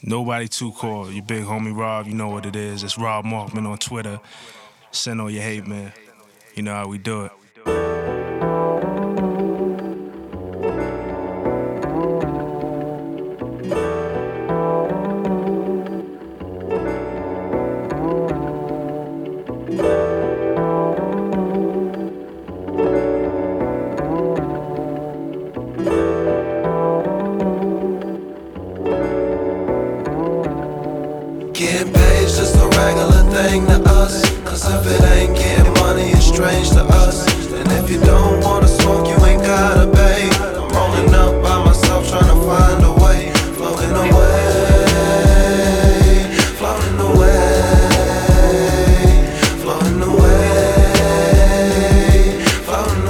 Nobody too cool. Your big homie Rob, you know what it is. It's Rob Markman on Twitter. Send all your hate, man. You know how we do it. Getting paid's just a regular thing to us. Cause if it ain't getting money, it's strange to us. And if you don't wanna smoke, you ain't gotta pay. I'm rolling up by myself, trying to find a way. Floating away, floating away, floating away, floating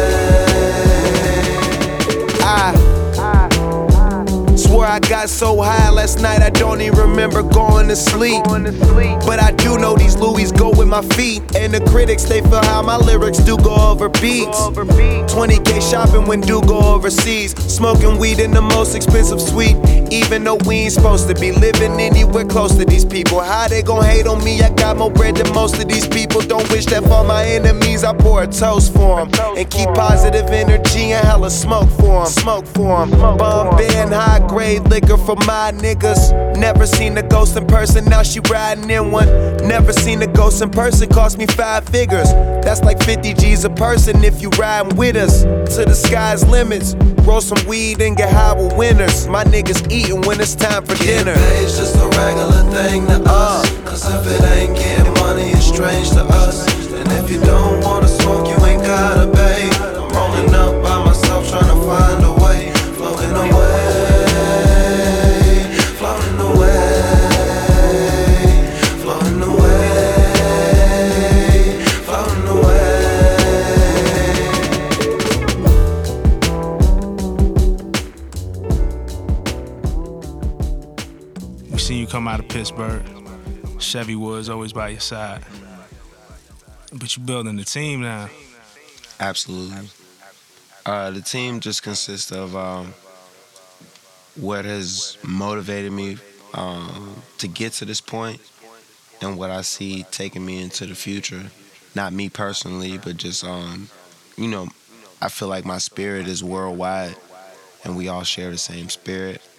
away. I swore I got so high last night I don't even remember going to sleep. But I do know these Louis go with my feet. And the critics, they feel how my lyrics do go over beats. 20K shopping when do go overseas. Smoking weed in the most expensive suite. Even though we ain't supposed to be living anywhere close to these people. How they gon' hate on me? I got more bread than most of these people. Don't wish that for my enemies. I pour a toast for them. And keep positive energy and hella smoke for them. Smoke for them. Bombay and high grade liquor for my niggas. Never seen a ghost in person, now she riding in one. Never seen a ghost in person, cost me 5 figures. That's like 50 G's a person if you riding with us. To the sky's limits. Roll some weed and get high with winners. My niggas eating when it's time for dinner. Getting paid's just a regular thing to us. Cause if it ain't getting money, it's strange to us. And if you don't wanna smoke, you ain't gotta pay. I'm rolling up by myself, trying to find a way. Floating away, floating away, floating away, floating away. We seen you come out of Pittsburgh. Chevy Woods always by your side. But you building the team now. Absolutely. The team just consists of what has motivated me to get to this point and what I see taking me into the future. Not me personally, but just, I feel like my spirit is worldwide and we all share the same spirit.